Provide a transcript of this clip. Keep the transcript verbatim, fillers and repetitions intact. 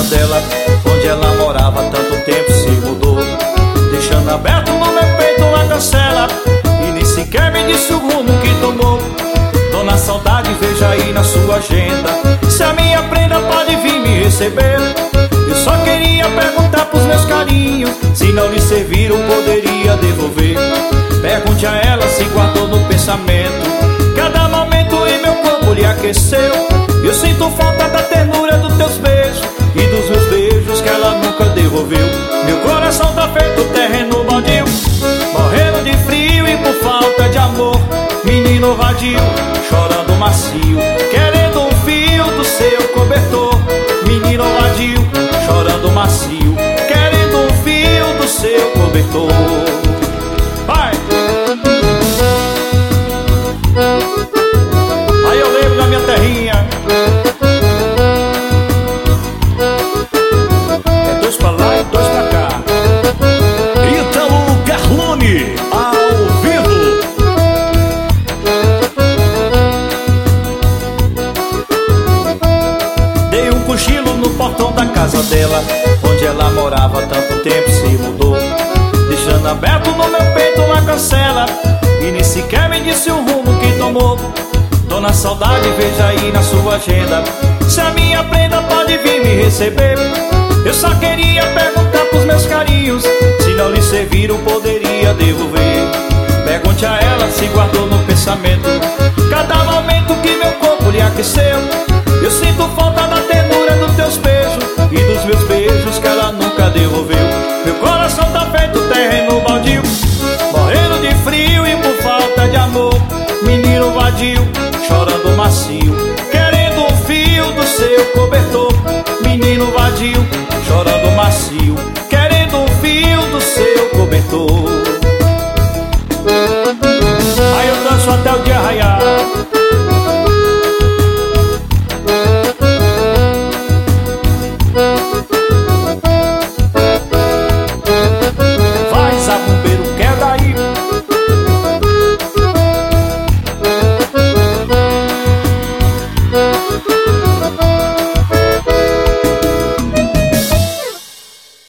dela, onde ela morava há tanto tempo se mudou, deixando aberto no meu peito uma cancela, e nem sequer me disse o rumo que tomou. Dona Saudade, veja aí na sua agenda se a minha prenda pode vir me receber. Eu só queria perguntar pros meus carinhos, se não lhe serviram poderia devolver. Pergunte a ela se guardou no pensamento cada momento em meu corpo lhe aqueceu. Eu sinto falta da ternura dos teus beijos e dos meus beijos que ela nunca devolveu. Meu coração tá feito terreno baldio, morrendo de frio e por falta de amor. Menino vadio, chorando macio, querendo um fio do seu cobertor. Menino vadio, chorando macio, querendo um fio do seu cobertor. Vai! Aí eu lembro da minha terrinha. É dois pra lá e dois pra cá. Ítalo Carlone, ao vivo. Dei um cochilo no portão da casa dela, onde ela morava há tanto tempo se mudou, deixando aberto no meu peito uma cancela, e nem sequer me disse o rumo que tomou. Dona Saudade, veja aí na sua agenda se a minha prenda pode vir me receber. Eu só queria perguntar pros meus carinhos, se não lhe serviram poderia devolver. Pergunte a ela se guardou no pensamento cada momento que meu corpo lhe aqueceu.